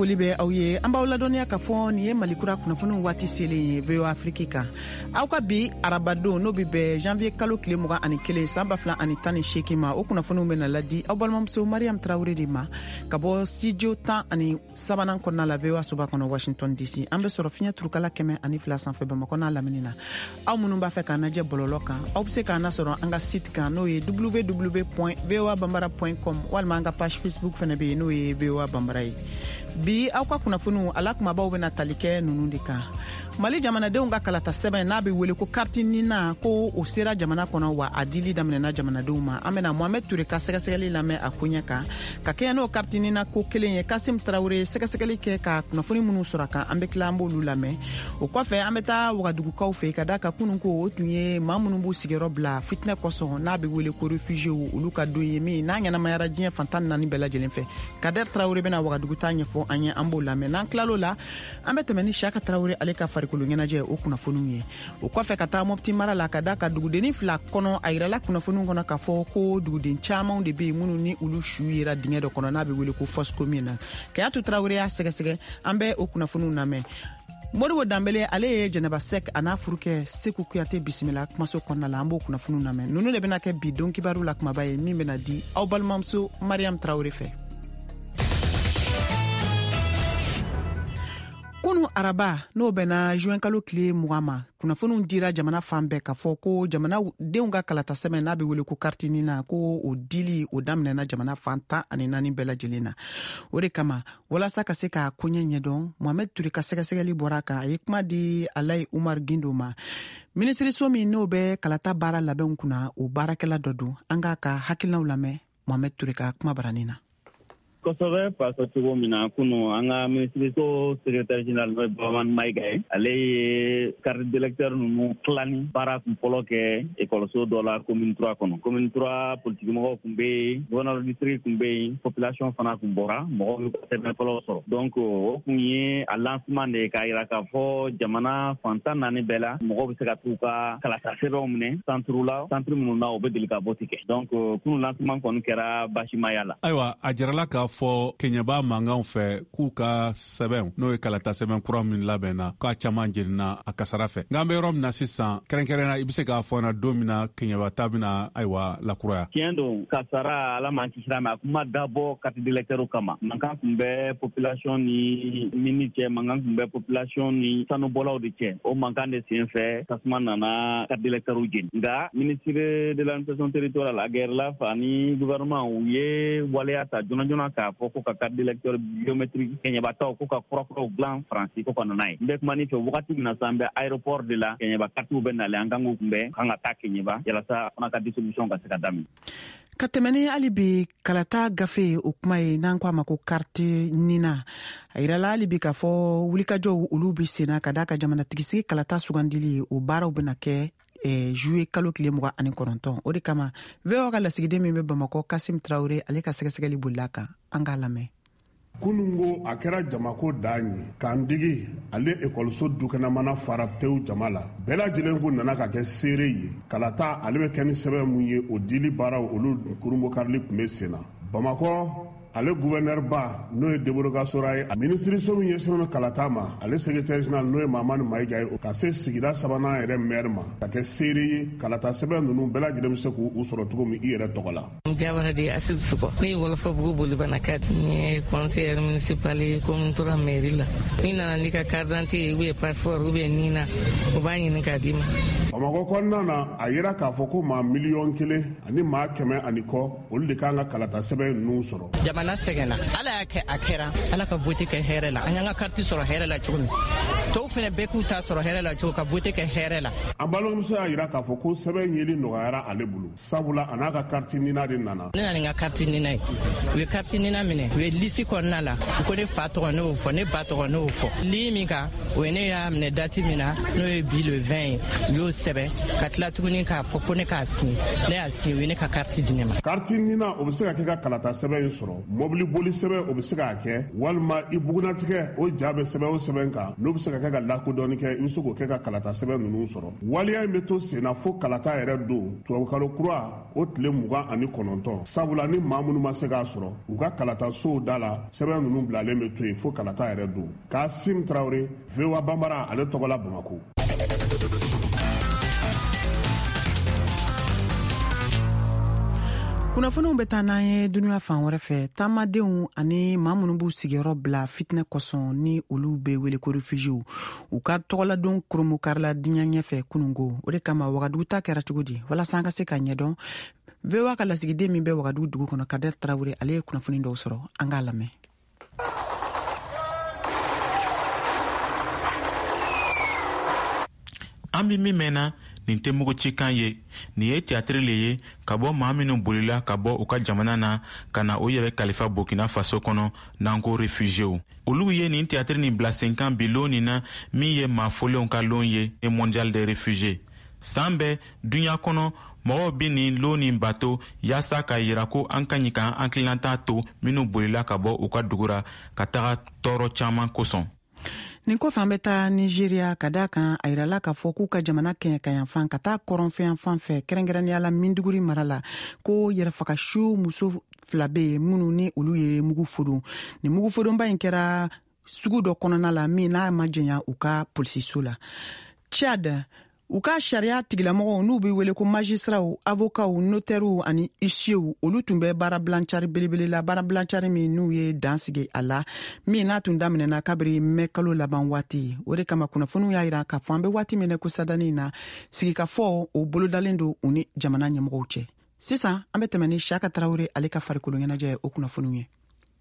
foli bɛ aw ye an b'aw ladɔnniya ka fɔ nin ye malikura kunnafoni waati selen ye VOA Afrique kan aw ka bi arabadon n'o bi bɛn janvier kalo tile 21 san 2018 ma o kunnafoniw bɛna ladi aw balimamuso Mariam Traoré de ma ka bɔ studio 13 kɔnɔna la VOA soba kɔnɔ Washington DC an bɛ sɔrɔ fiɲɛ turukala 102 sanfɛ Bamakɔ n'a lamini na aw minnu b'a fɛ k'an lajɛ bɔlɔlɔ kan aw bɛ se k'an nasɔrɔ an ka site kan n'o ye www.voabambara.com walima an ka page Facebook fɛnɛ bɛ yen n'o ye VOA Bambara ye bi aw ka kunnafoniw ala kumabaw bɛna tali kɛ nunu de kan Mali jamanadenw ka kalata sɛbɛn n'a bɛ wele ko carte nina ko o sera jamana kɔnɔ wa a dili daminɛna jamanadenw ma an bɛna Mohamed Touré ka sɛgɛsɛgɛli lamɛn a ko ɲɛ kan ka kɛɲɛ n'o carte nina ko kelen ye Kasim Traoré sɛgɛsɛgɛli kɛ ka kunnafoni minnu sɔrɔ kan an bɛ tila an b'olu lamɛn o kɔfɛ an bɛ taa Wagadugukaw fɛ ka da ka kunun ko o tun ye maa minnu b'u sigiyɔrɔ bila fitinɛ kɔsɔn n'a bɛ wele ko réfugiés olu ka don ye min n'a ɲɛnamayara diɲɛ fantan naani bɛɛ lajɛlen fɛ Kader Traoré bɛna Wagadugu ta ɲɛfɔ an ye an b'o lamɛn n'an tilal'o la an bɛ tɛmɛ ni Saka Traoré ale ka farikolo ɲɛnajɛ o kunnafoniw ye o kɔfɛ ka taa Mopti mara la ka da ka dugudeni 2 kɔnɔ a yirala kunnafoniw kɔnɔ ka fɔ ko duguden camanw de bɛ yen minnu ni olu su yera dingɛ dɔ kɔnɔ n'a bɛ wele ko fosse commune na Kayatu Traoré y'a sɛgɛsɛgɛ an bɛ o kunnafoniw lamɛn Modibo Dambele ale ye Jɛnɛba Sek a n'a furukɛ Seku Kuyate bisimila kumaso kɔnɔna la an b'o kunnafoniw lamɛn ninnu de bɛna kɛ bi don kibaru la kumaba ye min bɛna di aw balimamuso Mariam Traoré fɛ kunu araba n'o bɛna juin kalo tile 20 ma kunnafoniw dira jamana fan bɛɛ ka fɔ ko jamanadenw ka kalata sɛbɛn n'a bɛ wele ko carte nina ko o dili o daminɛna jamana fan 14 bɛɛ lajɛlen na o de kama walasa ka se ka koɲɛ ɲɛdɔn Mohamed Touré ka sɛgɛsɛgɛli bɔra kan a ye kuma di Alayi Umar Gindo ma minisiriso min n'o bɛ kalata baara labɛnw kunna o baarakɛla dɔ don an k'a ka hakilinaw lamɛn Mohamed Touré ka kuma baranin na kosɛbɛ parce que cogo min na kunu an ka ministériso secrétaire général n'o ye Baman Mayiga ye ale ye carte d'électeur ninnu tilani baara kun fɔlɔ kɛ écoloso dɔ la commune 3 kɔnɔ commune 3 politique mɔgɔw kun bɛ yen gouverneur district kun bɛ yen population fana kun bɔra mɔgɔw y'u ka sɛbɛn fɔlɔ sɔrɔ donc o kun ye a lancement de ye k'a jira k'a fɔ jamana fantan naani bɛɛ la mɔgɔw bɛ se ka t'u ka kalata sɛbɛnw minɛ centre minnu na o bɛ deli ka vote kɛ donc kunu lancement kɔni kɛra basimaya la ayiwa a jirala ka fɔ keɲɛba mankanw fɛ k'u ka sɛbɛn n'o ye kalata sɛbɛn kura min labɛnna k'a caman jenina a kasara fɛ nka an bɛ yɔrɔ min na sisan kɛrɛnkɛrɛnna i bɛ se k'a fɔ na don min na keɲɛba ta bɛna ayiwa lakuraya tiɲɛ don kasara ala m'an kisira mɛ a kun ma dabɔ carte d'électeur kama mankan kun bɛ population ni mini cɛ mankan kun bɛ population ni sanubɔlaw de cɛ o mankan de sen fɛ tasuma nana carte d'électeur jeni nka ministre de l'administration territoriale a gɛrɛla fa ni gouvernement u ye waleya ta joona joona k'a fɔ ko ka carte d'électeur biométrique keɲɛbataw ko ka kurakuraw dilan faransi ko ka nana ye n bɛ kuma ni fɛ wagati min na sa n bɛ aéroport de la keɲɛba kartiw bɛ nalen an kan k'u kunbɛn kan ka taa keɲɛba yalasa fana ka distribution ka se ka daminɛ ka tɛmɛni hali bi kalata gafe o kuma ye n'an ko a ma ko carte nina a yirala hali bi k'a fɔ wulikajɔw olu bi senna ka da ka jamanatigisi kalata sugandili o baaraw bɛna kɛ juillet kalo tile 29 o de kama VOA ka lasigiden min bɛ Bamakɔ Kasim Traoré ale ka sɛgɛsɛgɛli bolila kan an k'a lamɛn kunungo a kɛra jamako dan ye k'an digi ale ekɔliso dukɛnɛmana fara tew jama la bɛɛ lajɛlen ko nana ka kɛ seere ye kalata ale bɛ kɛ ni sɛbɛn mun ye o dili baaraw olu kurunbokarili tun bɛ sen na Bamakɔ ale gouverneur ba n'o ye Deboroga Sora ye minisiriso min ɲɛsinnen kalata ma ale secrétaire général n'o ye Mamani Mayiga ye ka se sigida sabanan yɛrɛ maire ma ka kɛ seere ye kalata sɛbɛn ninnu bɛɛ lajɛlen bɛ se k'u sɔrɔ cogo min i yɛrɛ tɔgɔ la. Jabara Assis Siko ne ye Wolofabugu Bolibana Kadi ni conseiller municipal commune 3 mairie la ni nana ni ka carte d'identité ou bien passeport ou bien nina o b'a ɲini k'a d'i ma. Bamakɔ kɔnɔna na a yira k'a fɔ ko maa 1,000,000 ani maa 100 kɔ olu de kan ka kalata sɛbɛn ninnu sɔrɔ. Jamana sɛgɛnna ala y'a kɛ a kɛra ala ka vote kɛ hɛrɛ la an y'an ka carte sɔrɔ hɛrɛ la cogo min tɔw fɛnɛ bɛɛ k'u ta sɔrɔ hɛrɛ la cogo ka vote kɛ hɛrɛ la. An balimamuso y'a yira k'a fɔ ko sɛbɛn yeli nɔgɔyara ale bolo sabula a n'a ka carte nina de nana. Ne nana ni n ka carte nina ye u ye carte nina minɛ u ye liste kɔnɔna la u ko ne fa tɔgɔ ne y'o fɔ ne ba tɔgɔ ne y'o fɔ li min kan o ye ne y'a minɛ date min na n'o ye bi le 20 ye u y'o sɛbɛ ka tila tuguni k'a fɔ ko ne k'a signé ne y'a signé o ye ne ka carte di ne ma. Carte nina o bɛ se ka kɛ ka kalata sɛbɛn in sɔrɔ, mobili boli sɛbɛn o bɛ se k'a kɛ, walima i bugunatigɛ o ja bɛ sɛbɛn o sɛbɛn kan n'o bɛ se ka kɛ ka lakodɔnni kɛ i bɛ se k'o kɛ ka kalata sɛbɛn ninnu sɔrɔ. Waleya in bɛ to senna fo kalata yɛrɛ don tubabukalo kura o tile 29 sabula ni maa minnu ma se k'a sɔrɔ u ka kalata sow da la sɛbɛn ninnu bilalen bɛ to yen fo kalata yɛrɛ don. Kasim Traoré, VOA Bambara, ale tɔgɔ la Bamako. kunnafoniw bɛ taa n'an ye dunuya fan wɛrɛ fɛ. Taamadenw ani maa minnu b'u sigiyɔrɔ bila fitinɛ kosɔn ni olu bɛ wele ko refugiés u ka tɔgɔladon koromokarila diɲɛ ɲɛfɛ kunungo. O de kama Wagadugu ta kɛra cogo di walasa an ka se ka ɲɛdɔn. VOA ka lasigiden min bɛ Wagadugu dugu kɔnɔ Kader Traoré ale ye kunnafoni dɔw sɔrɔ, an k'a lamɛn. An bɛ min mɛnna nin tɛ mugu ci kan ye, nin ye théâtre le ye ka bɔ maa minnu bolila ka bɔ u ka jamana na ka na o yɛrɛ kalifa Burkina Faso kɔnɔ n'an ko réfugiés. Olu ye nin théâtre nin bila sen kan bi lon nin na min ye maa fɔlenw ka lon ye et mondial des réfugiés. San bɛɛ dunya kɔnɔ mɔgɔw bi nin lon nin bato yaasa ka yira ko an ka ɲi k'an hakililata to minnu bolila ka bɔ u ka dugura ka taga tɔɔrɔ caman kosɔn. Nin kɔfɛ an bɛ taa Nigeria ka da kan a yirala k'a fɔ k'u ka jamana kɛɲɛ ka yanfan ka taa kɔrɔnfɛn fan fɛ kɛrɛnkɛrɛnnenya la Minduguri mara la ko yɛrɛfagasiw muso 2 bɛ yen minnu ni olu ye mugu fodon. Nin mugu fodonba in kɛra sugu dɔ kɔnɔna la min n'a ma janya u ka polisiso la. Tchad u ka sariya tigilamɔgɔw n'u bɛ wele ko magistraw, avocats, notaires ani huissiers olu tun bɛ baara bilancari belebele la, baara bilancari min n'u ye dan sigi a la min n'a tun daminɛna kabiri mai kalo laban waati. O de kama kunnafoniw y'a jira k'a fɔ an bɛ waati min na ko sadani na sigikafɔ o bolodalen don u ni jamana ɲɛmɔgɔw cɛ. Sisan an bɛ tɛmɛ ni Saka Traoré ale ka farikolo ɲɛnajɛ o kunnafoniw ye.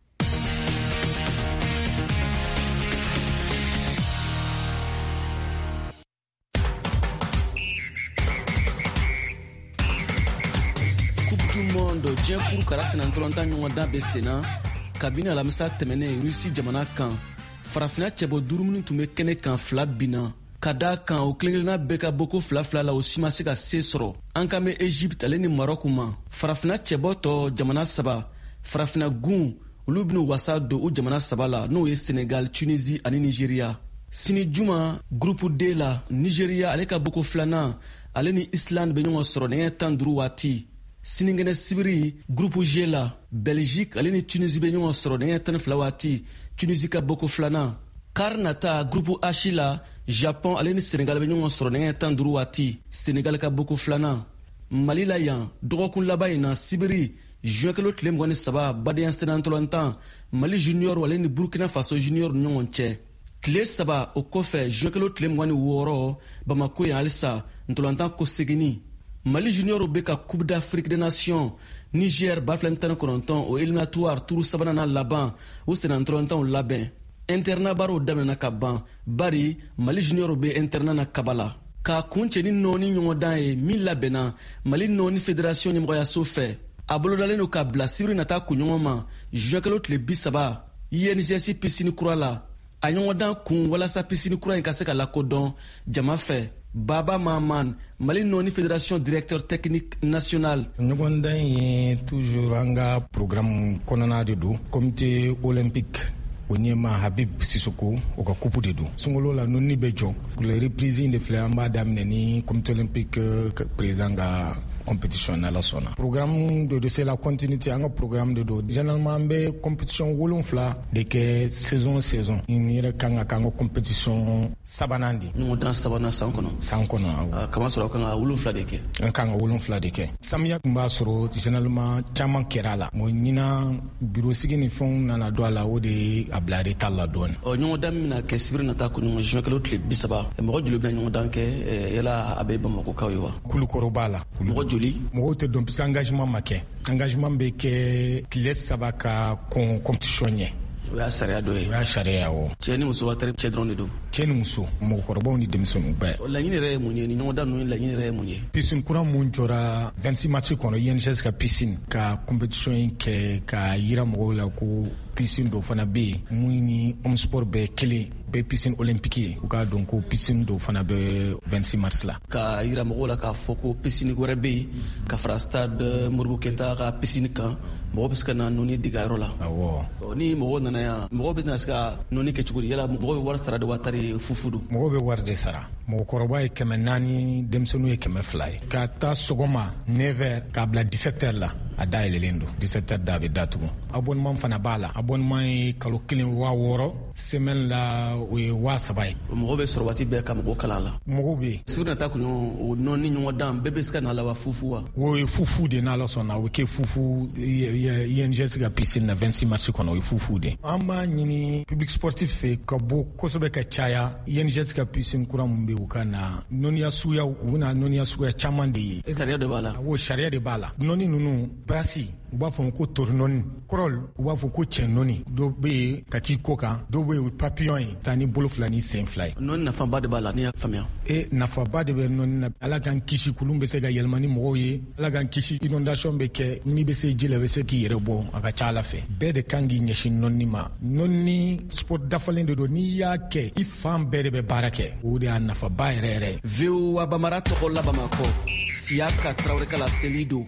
Mondo Jempuru kara senantolanta ɲɔgɔn dan bɛ senna kabini alamisa tɛmɛnen Rusi jamana kan farafina cɛbɔ 5 minnu tun bɛ kɛnɛ kan 2 binna ka da kan o kelenkelenna bɛɛ ka bɔ ko 2 la o si ma se ka se sɔrɔ. An kan bɛ Egypte ale ni Maroc ma farafina cɛbɔ tɔ jamana 3 farafina gun olu bɛna wasa don o jamana 3 la n'o ye Senegal, Tunisie ani Nigeria. Sini juma groupe D la Nigeria ale ka bɔ ko 2nan ale ni Islande bɛ ɲɔgɔn sɔrɔ nɛgɛ 15 waati. Siningene sibiri groupe G la Belgique ale ni Tunisie bɛ ɲɔgɔn sɔrɔ nɛgɛ 12 waati Tunisie ka bɔ ko 2nan. Car nata groupe H la Japon ale ni Senegal bɛ ɲɔgɔn sɔrɔ nɛgɛ 15 waati Senegal ka bɔ ko 2nan. Mali la yan dɔgɔkun laban in na sibiri juin kalo tile 23 badenya senantɔlɔntan Mali junior ale ni Burkina Faso junior ni ɲɔgɔn cɛ. Tile 3 o kɔfɛ juin kalo tile 26 Bamako yan halisa ntɔlɔntan ko segini. Mali junior bɛ ka Coupe d'Afrique des Nations Niger bafilɛ 19 o éliminatoire tour 3nan laban o senantɔlɔntanw labɛn. Internat baaraw daminɛna ka ban bari Mali junior bɛ internat na Kabala. K'a kun cɛ ni nɔɔni ɲɔgɔn dan ye min labɛnna Mali nɔɔni fédération ɲɛmɔgɔyaso fɛ. A bolodalen don ka bila sibiri nata kunɲɔgɔn ma juin kalo tile 30 INGS piscine kura la. A ɲɔgɔn dan kun walasa piscine kura in ka se ka lakodɔn jama fɛ. Baba Maman, Mali nɔɔni fédération directeur technique national. ɲɔgɔn dan ye toujours an ka programme kɔnɔna de don comité olympique o ɲɛma Habib Sissoko o ka coupe de don sunkalo la nonni bɛ jɔ le reprise de filɛ an b'a daminɛ ni comité olympique président ka compétition n'ala sɔnna. Programme de c'est la continuité an ka programme de don généralement an bɛ compétition 7 de kɛ saison ni yɛrɛ kan ka k'an ka compétition 3nan de. ɲɔgɔn dan 3nan san kɔnɔ awɔ. Kama sɔrɔ kan ka 7 de kɛ. An kan ka 7 de kɛ. Samiya tun b'a sɔrɔ généralement caman kɛra a la. Ɲina bureau sigi ni fɛnw nana don a la o de ye a bila retard la dɔɔni. Ɲɔgɔn dan min na kɛ sibiri nata kunɲɔgɔn juin kalo tile 30 mɔgɔ joli bɛna ɲɔgɔn dan kɛ yala a bɛ Bamakokaw ye wa? Kulukɔrɔ b'a la. Mɔgɔ joli? Mɔgɔw tɛ dɔn puisque engagement ma kɛ. Engagement bɛ kɛ tile 3 ka compétition ɲɛ. O y'a sariya dɔ ye. O y'a sariya awɔ. Cɛ ni muso cɛ dɔrɔn de don. Cɛ ni muso mɔgɔkɔrɔbaw ni denmisɛnninw bɛɛ. Laɲini yɛrɛ ye mun ye ni ɲɔgɔn dan ninnu laɲini yɛrɛ ye mun ye? Piscine kura mun jɔra 26 mars kɔnɔ INGS ka piscine ka compétition in kɛ ka yira mɔgɔw la ko piscine dɔ fana bɛ yen mun ni omsport bɛɛ kelen bɛɛ piscine olympique ye u k'a dɔn ko piscine dɔ fana bɛ 26 mars la ka yira mɔgɔw la k'a fɔ ko piscine wɛrɛ bɛ yen ka fara stade Modibo Keyita ka piscine kan mɔgɔ bɛ se ka na nɔni digayɔrɔ la. Awɔ. Ni mɔgɔ nana yan mɔgɔ bɛ se ka nɔni kɛ cogo di yala mɔgɔ bɛ wari sara de wa tari fufu don. mɔgɔ bɛ wari de sara mɔgɔkɔrɔba ye 400 denmisɛnninw ye 200 ka taa sɔgɔma 9h k'a bila 17h la a dayɛlɛlen don 17h da a bɛ datugu abonnement fana b'a la abonnement ye kalo 1,600 semaine la o ye 3,000 ye. mɔgɔ bɛ sɔrɔ waati bɛɛ ka mɔgɔ kalan la. mɔgɔw bɛ yen. sigi nata kun o nɔni ɲɔgɔn dan bɛɛ bɛ se ka na la wa fufu wa. o ye fufu de n'ala sɔnna o bɛ kɛ fufu INGS ka piscine na 26 mars kɔnɔ o ye fufu de. an b'a ɲini public sportif fɛ ka bɔ kosɛbɛ ka caya INGS ka piscine kura min bɛ u ka na nɔniya suguyaw u bɛna nɔniya suguya caman de ye. sariya de b'a la. o sariya de b'a la nɔni ninnu brasi u b'a fɔ ko tori nɔni kɔrɔl u b'a fɔ ko cɛ nɔni dɔw bɛ yen ka t'i ko kan dɔw bɛ yen o papillon ye taa ni bolo 2 ni sen 2 ye. nɔni nafaba de b'a la n'i y'a faamuya. nafaba de bɛ nɔni na ala k'an kisi kulun bɛ se ka yɛlɛma ni mɔgɔw ye ala k'an kisi inondation bɛ kɛ min bɛ se ji la bɛ se k'i yɛrɛ bɔ a ka ca ala fɛ bɛɛ de kan k'i ɲɛsin nɔni ma nɔni sport dafalen de don n'i y'a kɛ i fan bɛɛ de bɛ baara kɛ o de y'a nafaba yɛrɛ yɛrɛ. VOA Bamara tɔgɔ la Bamakɔ Siyaka Traoré Kala seli don.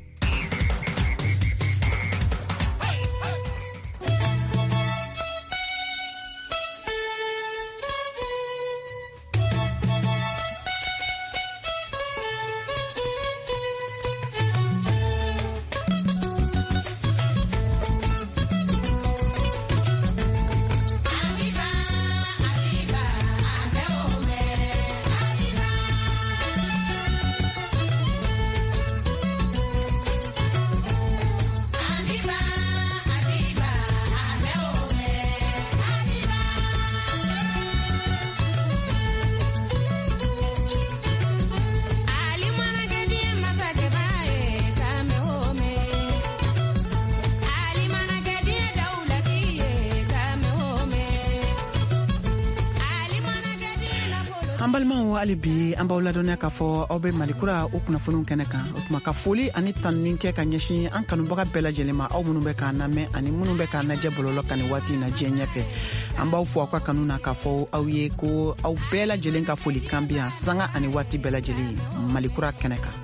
an balimaw hali bi an b'aw ladɔnya k'a fɔ aw bɛ malikura o kunnafoniw kɛnɛ kan o tuma ka foli ani tanuni kɛ ka ɲɛsin an kanubaga bɛɛ lajɛlen ma aw minnu bɛ k'an lamɛn ani minnu bɛ k'an lajɛ bɔlɔlɔ kan nin waati in na diɲɛ ɲɛfɛ an b'aw fɔ aw ka kanu na k'a fɔ aw ye ko aw bɛɛ lajɛlen ka foli kan bi yan sanga ani waati bɛɛ lajɛlen malikura kɛnɛ kan.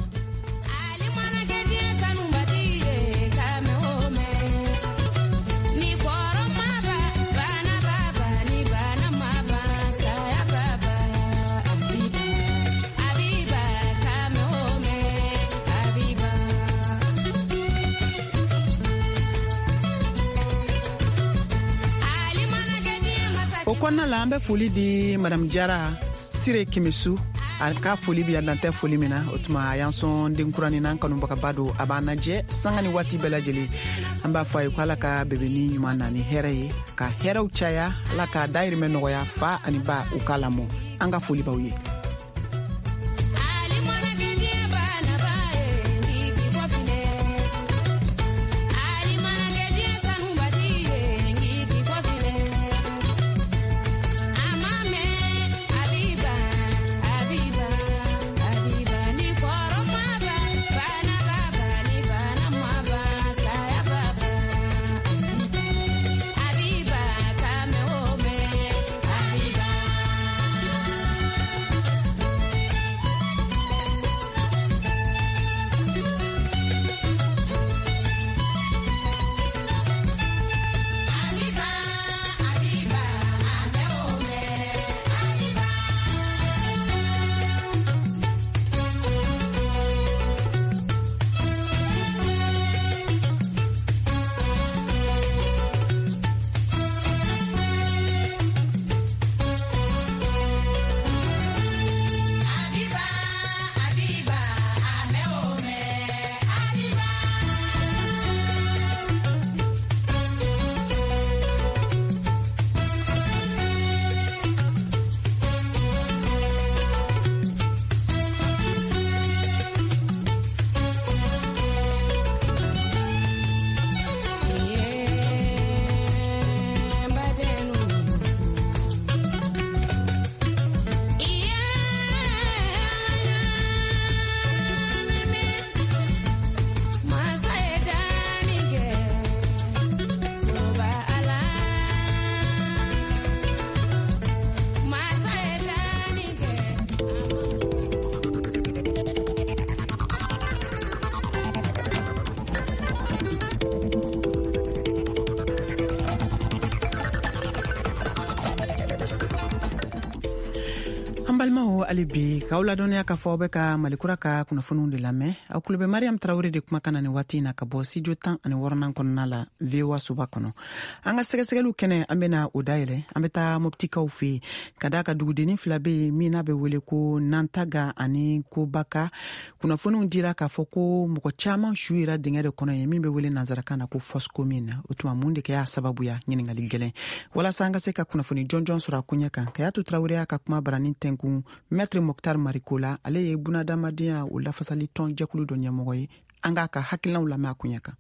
o kɔnɔna la an bɛ foli di madame Jara Sire Kemisu a ka foli bi yadantɛ foli min na o tuma a y'an sɔn denkurani n'an kanubagaba don a b'an lajɛ sanga ni waati bɛɛ lajɛlen an b'a fɔ a ye ko ala ka bɛbɛni ɲuman na ni hɛrɛ ye ka hɛrɛw caya ala ka dayirimɛ nɔgɔya fa ani ba u k'a lamɔ an ka foli b'aw ye. Balimaw ale bi k'aw ladɔnniya k'a fɔ aw bɛ ka malikura ka kunnafoniw de lamɛn aw tulo bɛ Mariam Tarawele de kumakan na ni waati na ka bɔ studio 16 kɔnɔna la VOA Suba kɔnɔ. An ka sɛgɛsɛgɛliw kɛnɛ an bɛna o dayɛlɛ an bɛ taa Moptikaw fɛ yen ka da ka dugudennin 2 bɛ yen min n'a bɛ wele ko Nantaga ani Kobaka. Kunnafoniw dira k'a fɔ ko mɔgɔ caman su yera dingɛ de kɔnɔ ye min bɛ wele nanzarakan na ko fosse commune. O tuma mun de kɛ y'a sababuya ɲininkali gɛlɛn walasa an ka se ka kunnafoni jɔnjɔn sɔrɔ a ko ɲɛ kan Kayatu Tarawele y'a ka kuma baranin tɛnkun Maître Mokhtar Marikola ale ye bunadamadenya o lafasali tɔn jɛkulu dɔ ɲɛmɔgɔ ye an k'a ka hakilinaw lamɛn a ko ɲɛ kan.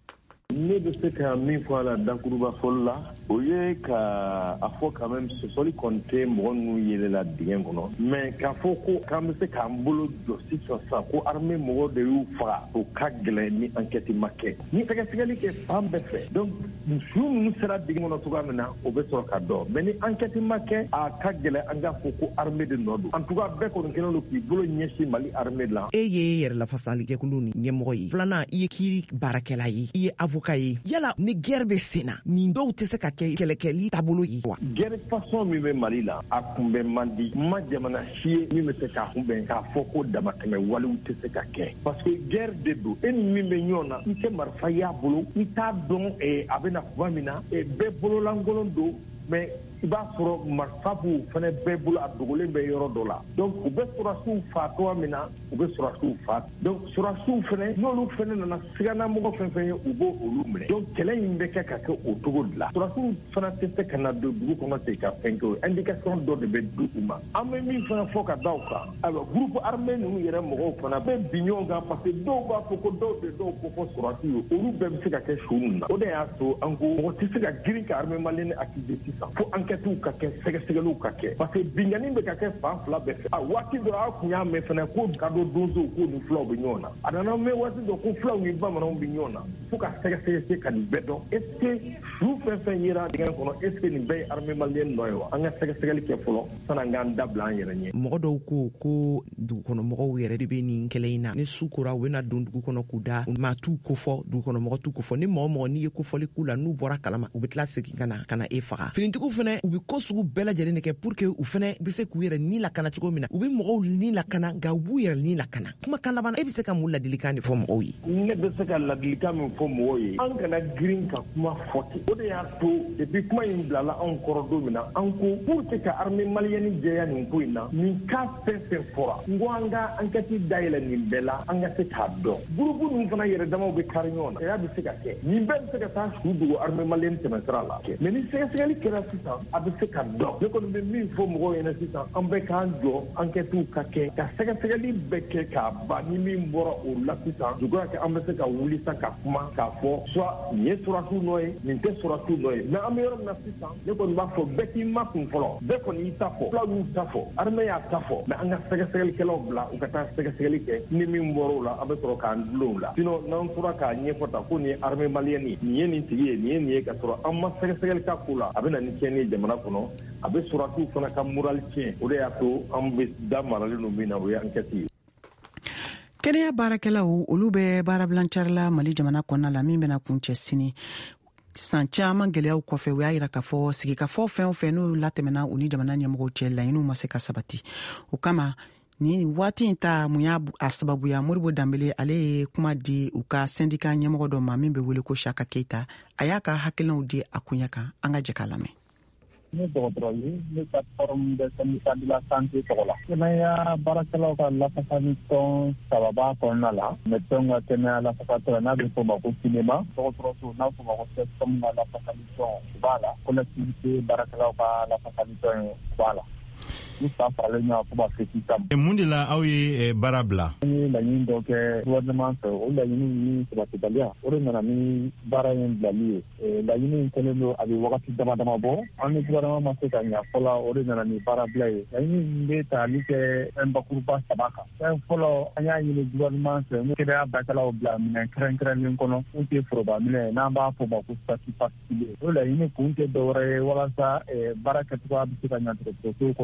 Ne bɛ se ka min fɔ a la dakuruba fɔli la o ye ka a fɔ quand même sɔsɔli kɔni tɛ mɔgɔ ninnu yelela dingɛ kɔnɔ mais k'a fɔ ko k'an bɛ se k'an bolo jɔ sisan ko armée mɔgɔw de y'u faga o ka gɛlɛn ni enquête ma kɛ ni sɛgɛsɛgɛli kɛ fan bɛɛ fɛ donc su ninnu sera dingɛ kɔnɔ cogoya min na o bɛ sɔrɔ ka dɔn mais ni enquête ma kɛ a ka gɛlɛn an k'a fɔ ko armée de nɔ don en tout cas bɛɛ kɔni kɛlen don k'i bolo ɲɛsin Mali armée la. E ye yɛrɛ lafasalikɛkulu ni ɲɛmɔgɔ ye filanan i ye kiiri baarakɛla ye i ye avocat ye yala ni guerre bɛ sen na nin dɔw tɛ se ka kɛ kɛlɛkɛli taabolo ye wa. Guerre façon min bɛ Mali la a kunbɛn man di ma jamana si ye min bɛ se k'a kunbɛn k'a fɔ ko damatɛmɛ walew tɛ se ka kɛ parce que guerre de don e ni min bɛ ɲɔgɔn na i tɛ marifa y'a bolo i t'a dɔn a bɛna kuma min na bɛɛ bololankolon don mais i b'a sɔrɔ marifa b'u fana bɛɛ bolo a dogolen bɛ yɔrɔ dɔ la donc u bɛ sɔrɔsiw fa cogoya min na u bɛ sɔrɔsiw fa donc sɔrɔsiw fana n'olu fana nana siganamɔgɔ fɛn fɛn ye u b'o olu minɛ donc kɛlɛ in bɛ kɛ ka kɛ o cogo de la sɔrɔsiw fana tɛ se ka na don dugu kɔnɔ ten ka fɛn kɛ o indication dɔ de bɛ di u ma an bɛ min fana fɔ ka da o kan ayiwa groupe armé ninnu yɛrɛ mɔgɔw fana bɛ bi ɲɔgɔn kan parce que dɔw b'a fɔ ko dɔw tɛ dɔw ko fɔ sɔrɔsiw ye olu bɛɛ bɛ se ka kɛ su ninnu na o de y'a to an ko mɔgɔ tɛ se ka girin ka armée malienne activer sisan fo enquêtew ka kɛ sɛgɛsɛgɛliw ka kɛ parce que binganni bɛ ka kɛ fan fila bɛɛ fɛ a waati dɔ a kun y'a mɛn fana ko kadɔ donsow ko ni fulaw bɛ ɲɔgɔn na a nana mɛn waati dɔ ko fulaw ni bamananw bɛ ɲɔgɔn na fo ka sɛgɛsɛgɛ ka nin bɛɛ dɔn est ce que su fɛn fɛn yera dingɛ kɔnɔ est ce que nin bɛɛ ye armée malienne nɔ ye wa an ka sɛgɛsɛgɛli kɛ fɔlɔ san'an k'an dabila an yɛrɛ ɲɛ. mɔgɔ dɔw ko dugukɔnɔmɔgɔw yɛrɛ de bɛ nin kɛlɛ in na ni su kora u bɛna don dugu kɔnɔ k'u da maa t'u kofɔ dugukɔnɔmɔgɔ t'u kofɔ ni mɔgɔ n'i ye kofɔli k'u la n'u bɔra kalama u bɛ tila segin ka na e faga finitigiw fana u bɛ ko sugu bɛɛ lajɛlen de kɛ pour que u fana bɛ se k'u yɛrɛ ni lakana cogo min na u bɛ mɔgɔw ni lakana nka u b'u yɛrɛ ni lakana kumakan laban e bɛ se ka mun ladilikan de fɔ mɔgɔw ye. ne bɛ se ka ladilikan min fɔ mɔgɔw ye an kana girin ka kuma fɔ ten o de y'a to depuis kuma in bilala anw kɔrɔ don min na an ko pour que ka armée malienne jɛya nin ko in na nin ka fɛn fɛn fɔra n ko an ka enquête dayɛlɛ nin bɛɛ la an ka se k'a dɔn groupe ninnu fana yɛrɛ damaw bɛ kari ɲɔgɔn na cɛya bɛ se ka kɛ nin bɛɛ bɛ se ka taa su dogo armée malienne tɛmɛsira la mais ni sɛgɛsɛgɛli kɛra sisan a bɛ se ka dɔn ne kɔni bɛ min fɔ mɔgɔw ɲɛna sisan an bɛ k'an jɔ enquêtew ka kɛ ka sɛgɛsɛgɛli bɛɛ kɛ k'a ban ni min bɔra o la sisan je crois que an bɛ se ka wuli sisan ka kuma k'a fɔ soit nin ye sɔrɔsiw nɔ ye nin tɛ sɔrɔsiw nɔ ye mais an bɛ yɔrɔ min na sisan ne kɔni b'a fɔ bɛɛ k'i ma kun fɔlɔ bɛɛ kɔni y'i ta fɔ fulaw y'u ta fɔ armée y'a ta fɔ mais an ka sɛgɛsɛgɛlikɛlaw bila u ka taa sɛgɛsɛgɛli kɛ ni min bɔra o la an bɛ sɔrɔ k'an dulon o la sinon n'an tora k'a ɲɛfɔ ta ko nin ye armée malienne ye nin ye nin tigi ye nin ye nin ye ka sɔrɔ an ma sɛgɛsɛgɛli k'a ko la a bɛ na ni tiɲɛni ye jamana kɔnɔ a bɛ sɔrɔsiw fana ka moral tiɲɛ o de y'a to an bɛ da maralen don min na o ye enquête ye. kɛnɛya baarakɛlaw olu bɛ baarabilancari la Mali jamana kɔnɔna la min bɛna kun cɛ sini san caman gɛlɛyaw kɔfɛ u y'a yira k'a fɔ sigikafɔ fɛn o fɛn n'u latɛmɛna u ni jamana ɲɛmɔgɔw cɛ laɲiniw ma se ka sabati o kama ni waati in ta mun y'a sababuya Moribo Danbele ale ye kuma di u ka syndicat ɲɛmɔgɔ dɔ ma min bɛ wele ko Shaka Keita a y'a ka hakilinaw di a kunya kan an ka jɛ k'a lamɛn. Ne dɔgɔtɔrɔ ye ne ka forum de syndicat de la santé tɔgɔ la kɛnɛya baarakɛlaw ka lafasali tɔn sababa kɔnɔna la médecin ka kɛnɛya lafasatɔn n'a bɛ fɔ ma ko sinema dɔgɔtɔrɔso n'a fɔ ma ko CSCOM ka lafasali tɔn u b'a la collectivité baarakɛlaw ka lafasali tɔn u b'a la ni san faralen ɲɔgɔn fo ma se sisan. Mun de la aw ye baara bila? An ye laɲini dɔ kɛ gouvernement fɛ o laɲini ni sabatibaliya o de nana ni baara in bilali ye laɲini in kɛlen don a bɛ wagati dama dama bɔ an ni gouvernement ma se ka ɲɛ fɔlɔ o de nana ni baara bila ye laɲini in bɛ tali kɛ fɛn bakuruba 3 kan fɛn fɔlɔ an y'a ɲini gouvernement fɛ ni kɛnɛya baarakɛlaw bila minɛn kɛrɛnkɛrɛnlen kɔnɔ mun tɛ foroba minɛ n'an b'a fɔ ma ko statut particulier o laɲini kun tɛ dɔwɛrɛ ye walasa baara kɛcogoya bɛ se ka ɲɛ dɔgɔtɔrɔsow kɔnɔ cogoya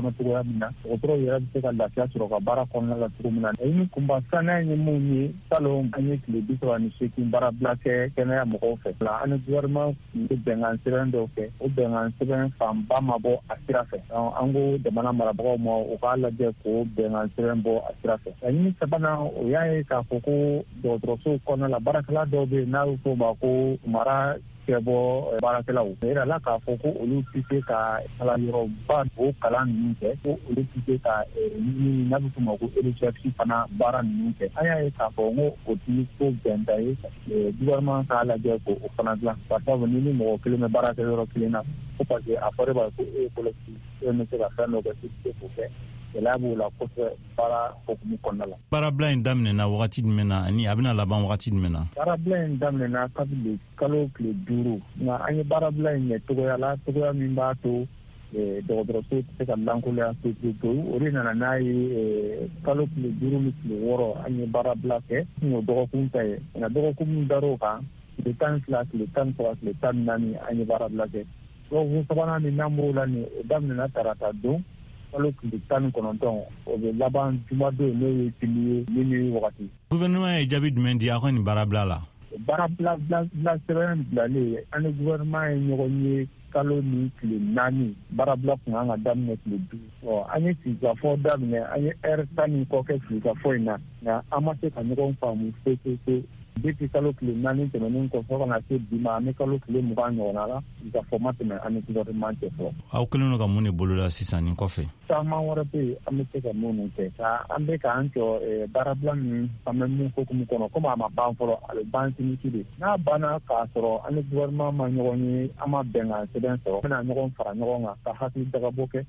min na dɔgɔtɔrɔ yɛrɛ bɛ se ka lafiya sɔrɔ ka baara kɔnɔna la cogo min na ni kunba sanuya ye mun ye salon an ye tile 38 baarabila kɛ kɛnɛya mɔgɔw fɛ an ni gouvernement tun bɛ bɛnkan sɛbɛn dɔw kɛ o bɛnkan sɛbɛn fanba ma bɔ a sira fɛ an ko jamana marabagaw ma u k'a lajɛ k'o bɛnkan sɛbɛn bɔ a sira fɛ laɲini sabanan o y'a ye k'a fɔ ko dɔgɔtɔrɔso kɔnɔna la baarakɛla dɔw bɛ yen n'a y'o fɔ o ma ko mara kɛ bɔ baarakɛlaw o yɛrɛ la k'a fɔ ko olu tɛ se ka kalanyɔrɔba o kalan ninnu kɛ ko olu tɛ se ka ɲini n'a bɛ f'o ma ko recherche fana baara ninnu kɛ an y'a ye k'a fɔ ko o tɛ ko bɛnta ye gouvernement k'a lajɛ ko o fana dilan par exemple ni mɔgɔ kelen bɛ baara kɛ yɔrɔ kelen na ko parce que a fɔra e ma ko e ye collectif e bɛ se ka fɛn dɔ kɛ e tɛ se k'o kɛ gɛlɛya b'o la kosɛbɛ baara hukumu kɔnɔna la. Baarabila in daminɛna wagati jumɛn na ani a bɛna laban wagati jumɛn na? Baarabila in daminɛna kabini kalo tile 5 nka an ye baarabila in ɲɛ togoya la togoya min b'a to dɔgɔtɔrɔso tɛ se ka lankolonya pewu o de nana n'a ye kalo tile 5 ni tile 6 an ye baarabila kɛ n'o dɔgɔkun ta ye nka dɔgɔkun min dar'o kan tile 12 tile 13 tile 14 an ye baarabila kɛ dɔgɔkun sabanan min n'an b'o la nin o daminɛna tarata don kalo tile 19 o bɛ laban jumadon n'o ye sini ye minuit wagati. Gouvernement ye jaabi jumɛn di aw ka nin baarabila la? Baarabila sɛbɛn bilalen an ni gouvernement ye ɲɔgɔn ye kalo ni tile 4 baarabila kun kan ka daminɛ tile 5 an ye sigikafɔ daminɛ an ye heure 10 kɔ kɛ sigikafɔ in na nka an ma se ka ɲɔgɔn faamu fewu depuis kalo tile 4 tɛmɛnen kɔ fɔ ka na se bi ma an bɛ kalo tile 20 ɲɔgɔnna la sigikafɔ ma tɛmɛ an ni gouvernement cɛ fɔlɔ. Aw kɛlen don ka mun de boloda sisan nin kɔfɛ? Caman wɛrɛ bɛ yen an bɛ se ka minnu kɛ an bɛ k'an jɔ baarabila ninnu an bɛ mun hukumu kɔnɔ komi a ma ban fɔlɔ a bɛ ban sini de n'a banna k'a sɔrɔ an ni gouvernement ma ɲɔgɔn ye an ma bɛnkan sɛbɛn sɔrɔ an bɛna ɲɔgɔn fara ɲɔgɔn kan ka hakili dagabɔ kɛ.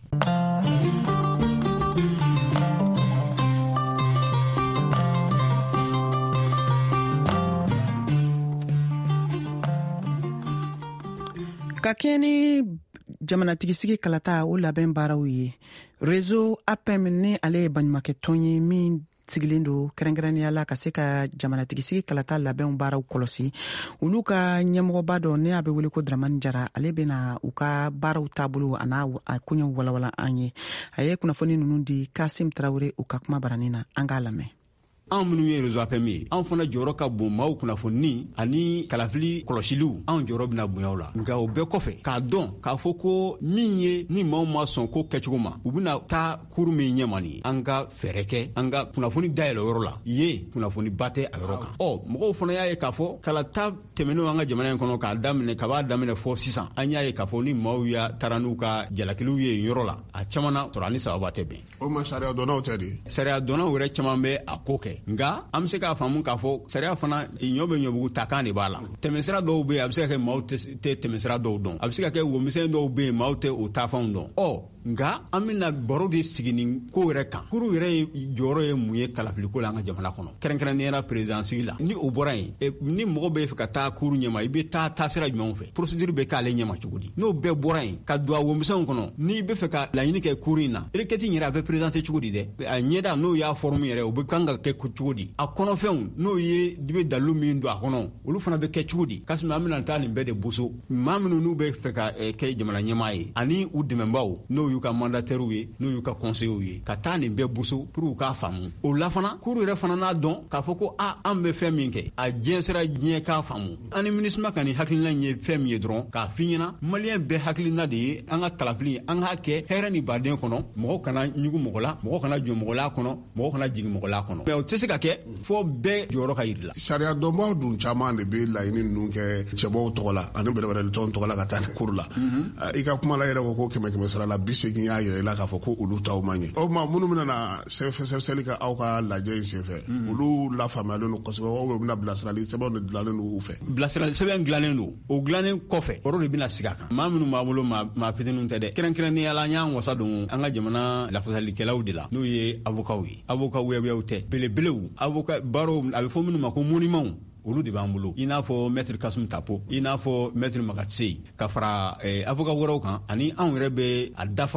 ka kɛɲɛ ni jamanatigisigi kalata o labɛn baaraw ye réseau APM ni ale ye baɲumankɛtɔn ye min sigilen don kɛrɛnkɛrɛnnenya la ka se ka jamanatigisigi kalata labɛnw baaraw kɔlɔsi olu ka ɲɛmɔgɔba dɔ ne a bɛ wele ko Dramani Jara ale bɛna u ka baaraw taabolo a n'a koɲɛw walawala an ye a ye kunnafoni ninnu di Kasim Tarawele u ka kuma baranin na an k'a lamɛn. Anw minnu ye réseau APM ye anw fana jɔyɔrɔ ka bon maaw kunnafoni ani kalafili kɔlɔsiliw anw jɔyɔrɔ bɛna bonyaw la nka o bɛɛ kɔfɛ k'a dɔn k'a fɔ ko min ye ni maaw ma sɔn ko kɛcogo ma u bɛna taa kuru min ɲɛma nin an ka fɛɛrɛ kɛ an ka kunnafoni dayɛlɛ yɔrɔ la ye kunnafoni ba tɛ a yɔrɔ kan mɔgɔw fana y'a ye k'a fɔ kalata tɛmɛnenw an ka jamana in kɔnɔ k'a b'a daminɛ fɔ sisan an y'a ye k'a fɔ ni maaw taara n'u ka jalakiliw ye yɔrɔ la a caman na sɔrɔ ani sababa tɛ bɛn o ma sariya dɔnnaw tɛ de sariya dɔnnaw yɛrɛ caman bɛ a ko kɛ nka an bɛ se k'a faamu k'a fɔ sariya fana ɲɔ bɛ ɲɔbugu takan de b'a la tɛmɛsira dɔw bɛ yen a bɛ se ka kɛ maaw tɛ tɛmɛsira dɔw dɔn a bɛ se ka kɛ womisɛn dɔw bɛ yen maaw tɛ o taafanw dɔn nka an bɛna baro de sigi nin ko yɛrɛ kan kuru yɛrɛ ye jɔyɔrɔ ye mun ye kalafiliko la an ka jamana kɔnɔ kɛrɛnkɛrɛnnenya présidentsigi la ni o bɔra yen ni mɔgɔ bɛ fɛ ka taa kuru ɲɛma i bɛ taa sira jumɛnw fɛ procédure bɛ k'ale ɲɛma cogo di n'o bɛɛ bɔra yen ka don a womisɛnw kɔnɔ n'i bɛ fɛ ka laɲini kɛ kuru in na requête yɛrɛ a bɛ présenté cogo di dɛ a ɲɛda n'o y'a forme yɛrɛ o bɛ kan ka kɛ cogo di a kɔnɔfɛnw n'o ye i bɛ dalilu min don a kɔnɔ olu fana bɛ kɛ cogo di kasima an bɛna taa nin bɛɛ de boso maa minnu n'u bɛ fɛ ka kɛ jamana ɲɛmaa ye ani u dɛmɛbaaw n'o y'u ka mandataires n'o y'u ka conseillers ye ka taa nin bɛɛ boso pour u k'a faamu o la fana kuru yɛrɛ fana n'a dɔn k'a fɔ ko an bɛ fɛn min kɛ a diɲɛ sera diɲɛ k'a faamu an ni MINUSMA ka nin hakilina ye fɛn min ye dɔrɔn k'a f'i ɲɛna maliyɛn bɛɛ hakilina de ye an ka kalafili an k'a kɛ hɛrɛ ni baden kɔnɔ mɔgɔ kana ɲugu mɔgɔ la mɔgɔ kana jɔ mɔgɔ la kɔnɔ mɔgɔ kana jigin mɔgɔ la kɔnɔ mais o tɛ se ka kɛ fɔ bɛɛ jɔyɔrɔ ka yiri la sariya dɔnbaw dun caman de bɛ laɲini ninnu kɛ cɛbaw tɔgɔ la ani bɛrɛbɛrɛlitɔnw tɔgɔ la ka taa kuru la i ka kuma la yɛrɛ ko 100 sara la 80 y'a yɛrɛ la k'a fɔ ko olu taw man ɲɛ o ma minnu bɛna na sɛbɛsɛbɛli ka aw ka lajɛ in senfɛ olu lafaamuyalen don kosɛbɛ o bɛna bilasirali sɛbɛnw de dilannen don u fɛ bilasirali sɛbɛn dilannen don o dilannen kɔfɛ ɔrɔ de bɛna sigi a kan maa minnu b'a bolo maa fitininw tɛ dɛ kɛrɛnkɛrɛnnenya la an y'an wasa don an ka jamana lafasalikɛlaw de la n'o ye avocaw ye avocat wɛwɛw tɛ belebelew avocat barow a bɛ fɔ minnu ma ko monument olu de b'an bolo i n'a fɔ maître Kasum Tapo i n'a fɔ maître Magatse ka fara avocat wɛrɛw kan ani anw yɛrɛ bɛ a dafa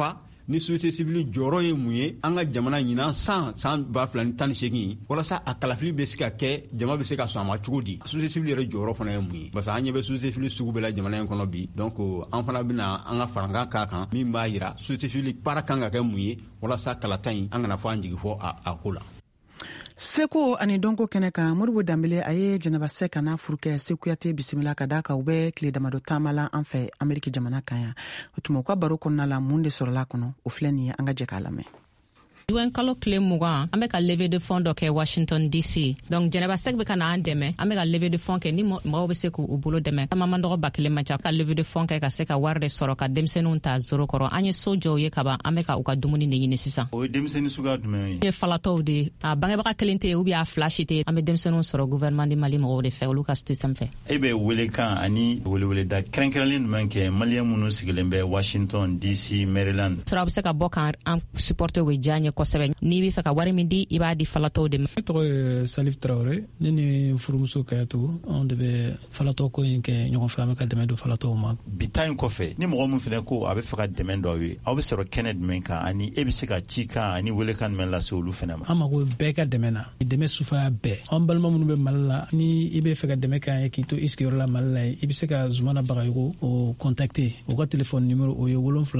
ni société civile jɔrɔ ye mun ye an ka jamana ɲinan san 2018 walasa a kalafili bɛ se ka kɛ jama bɛ se ka sɔn a ma cogo di société civile yɛrɛ jɔrɔ fana ye mun ye parce que an ɲɛ bɛ société civile sugu bɛɛ la jamana in kɔnɔ bi donc an fana bɛna an ka farankan k'a kan min b'a yira société civile baara kan ka kɛ mun ye walasa kalata in an kana fɔ an jigi fɔ a ko la. Seko ani donko kɛnɛ kan Modibo Dambele a ye Jɛnɛba Sɛk n'a furukɛ Sekuyate bisimila ka da kan u bɛ tile damadɔ taamala an fɛ Ameriki jamana kan yan. O tuma u ka baro kɔnɔna la mun de sɔrɔla kɔnɔ o filɛ nin ye an ka jɛ k'a lamɛn. UN kalo tile 20 an bɛ ka levée de fonds dɔ kɛ Washington DC donc Jɛnɛba Sɛk bɛ ka na an dɛmɛ an bɛ ka levée de fonds kɛ ni mɔgɔw bɛ se k'u bolo dɛmɛ kama man dɔgɔ 1,000 man ca ka levée de fonds kɛ ka se ka wari de sɔrɔ ka denmisɛnninw ta zoro kɔrɔ an ye so jɔw ye kaban an bɛ ka u ka dumuni de ɲini sisan o ye denmisɛnnin suguya jumɛn ye falatɔw de a bangebaga kelen tɛ yen ou bien a fila si tɛ an bɛ denmisɛnninw sɔrɔ gouvernement di Mali mɔgɔw de fɛ olu ka système fɛ e bɛ welekan ani weleweleda kɛrɛnkɛrɛnlen jumɛn kɛ maliyɛn minnu sigilen bɛ Washington DC Maryland sɔrɔ a bɛ se ka bɔ kan an supporter o bɛ diya n ye kosɛbɛ ni bɛ fɛ ka wari min di i b'a di falatɔw de ma. Ne tɔgɔ ye Salif Traoré ne ni furumuso Kayatu anw de bɛ falatɔ ko in kɛ ɲɔgɔn fɛ an bɛ ka dɛmɛ don falatɔw ma. Bi ta in kɔfɛ ni mɔgɔ min fɛnɛ ko a bɛ fɛ ka dɛmɛ dɔ ye aw bɛ sɔrɔ kɛnɛ jumɛn kan ani e bɛ se ka ci kan ani welekan jumɛn lase olu fɛnɛ ma. An mago bɛɛ ka dɛmɛ na dɛmɛ sufaya bɛɛ an balima minnu bɛ Mali la ni i bɛ fɛ ka dɛmɛ k'an ye k'i to i sigiyɔrɔ la Mali la i bɛ se ka Zumana Bagayogo o contacter o ka téléphone numéro o ye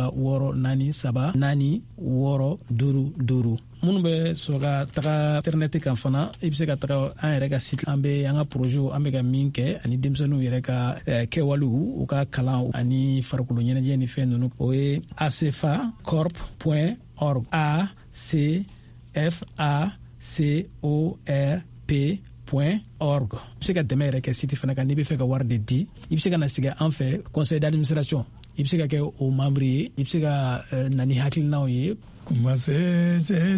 76434655 minnu bɛ sɔrɔ ka taga internet kan fana i bɛ se ka taga an yɛrɛ ka site an bɛ an ka projet an bɛ ka min kɛ ani denmisɛnninw yɛrɛ ka kɛwalew u ka kalan ani farikolo ɲɛnajɛ ni fɛn ninnu o ye acfacorp.org acfacorp.org i bɛ se ka dɛmɛ yɛrɛ kɛ site fana kan n'i bɛ fɛ ka wari de di i bɛ se ka na sigi an fɛ conseil d'administration i bɛ se ka kɛ o membre ye i bɛ se ka na ni hakilinaw ye. Kumase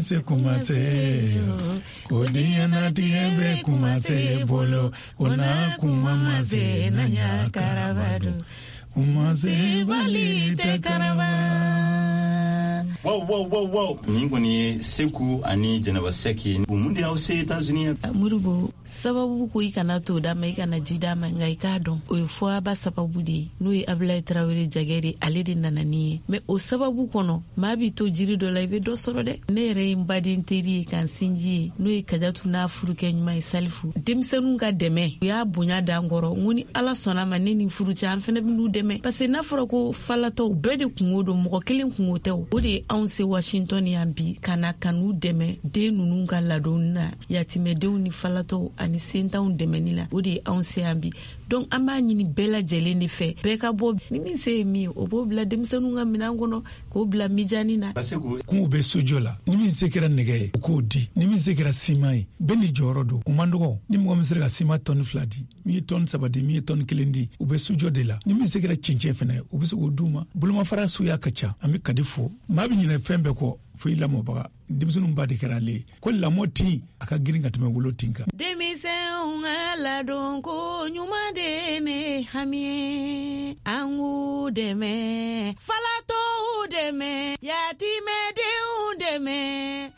Kodiana diebe kumase bolo Ona kumamaze nanya karavado Kumase balite karavado Wow Ni kɔni ye Seku ani Jɛnɛba Sɛk mun de y'aw se États-Unis Modibo sababu ko i kana to d'a ma i kana ji d'a ma nka i k'a dɔn o ye fɔaba sababu de ye n'o ye Abilaye Traoré Jagere ale de nana ni ye mais o sababu kɔnɔ maa b'i to jiri dɔ la i bɛ dɔ sɔrɔ dɛ ne yɛrɛ ye n baden teri ye k'an sinji ye n'o ye Kajatu n'a furukɛ ɲuman ye Salifu denmisɛnninw ka dɛmɛ u y'a bonya d'an kɔrɔ n ko ni Ala sɔnna ma ne ni furucɛ an fɛnɛ bɛn'u dɛmɛ parce que n'a fɔra ko falatɔw bɛɛ de kungo don mɔgɔ kelen kungo tɛ o de ye anw se Washington yan bi ka na ka n'u dɛmɛ den ninnu ka ladonni na yatimɛdenw ni falatɔw ani sentanw dɛmɛni la o de ye anw se yan bi donc an b'a ɲini bɛɛ lajɛlen de fɛ bɛɛ ka bɔ ni min se ye min ye o b'o bila denmisɛnninw ka minan kɔnɔ k'o bila mijani na kungo bɛ sojɔ la ni min se kɛra nɛgɛ ye o k'o di ni min se kɛra siman ye bɛɛ ni jɔyɔrɔ don o man dɔgɔ ni mɔgɔ min sera ka siman tɔni 2 di min ye tɔni 3 di min ye tɔni 1 di u bɛ sojɔ de la ni min se kɛra cɛncɛn fɛnɛ u bɛ se k'o d'u ma bolomafara suya ka ca an bɛ kadi fɔ maa bɛ ɲinɛ fɛn bɛɛ kɔ fo i lamɔbaga denmisɛnninw ba de kɛra ale ye ko lamɔ tin a ka girin ka tɛmɛ wolo tin kan denmisɛnw ka ladon ko ɲuman de ne hami ye an k'u dɛmɛ falatɔw dɛmɛ yatimɛdenw dɛmɛ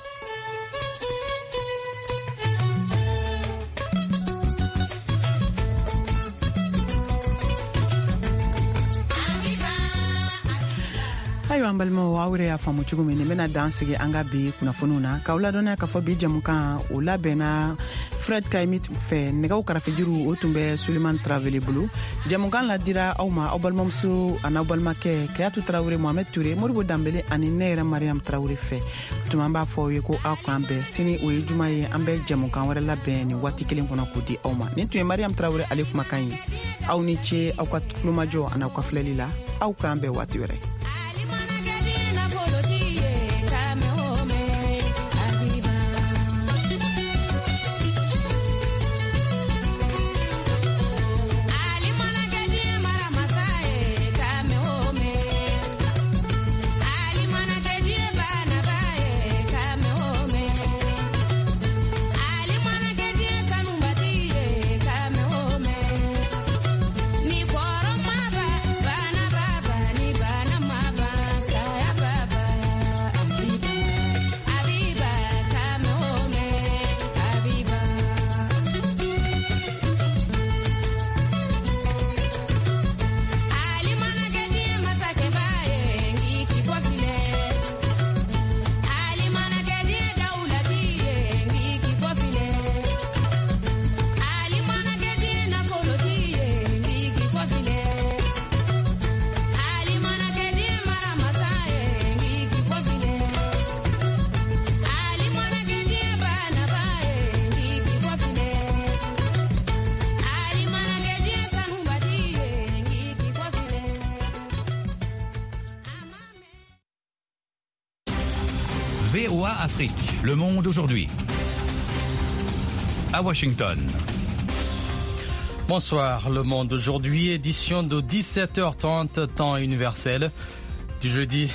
ayiwa an balimaw aw yɛrɛ y'a faamu cogo min nin bɛna dan sigi an ka bi kunnafoniw na k'aw ladɔnya k'a fɔ bi jamukan o labɛnna Fred Kayimi fɛ nɛgɛw karafijiru o tun bɛ Suleman Tarawele bolo jamukan ladira aw ma aw balimamuso an'aw balimakɛ Kayatu Tarawele Mohamed Touré Modibo Dambele ani ne yɛrɛ Mariam Tarawele fɛ tuma an b'a fɔ aw ye ko aw k'an bɛn sini o ye juma ye an bɛ jamukan wɛrɛ labɛn ni waati kelen kɔnɔ k'o di aw ma nin tun ye Mariam Tarawele ale kumakan ye aw ni ce aw ka tulomajɔ an'aw ka filɛli la aw k'an bɛn waati wɛrɛ. Ni VOA Afrique. Le monde aujourd'hui. À Washington. Bonsoir, Le Monde aujourd'hui, édition de 17h30, temps universel, du jeudi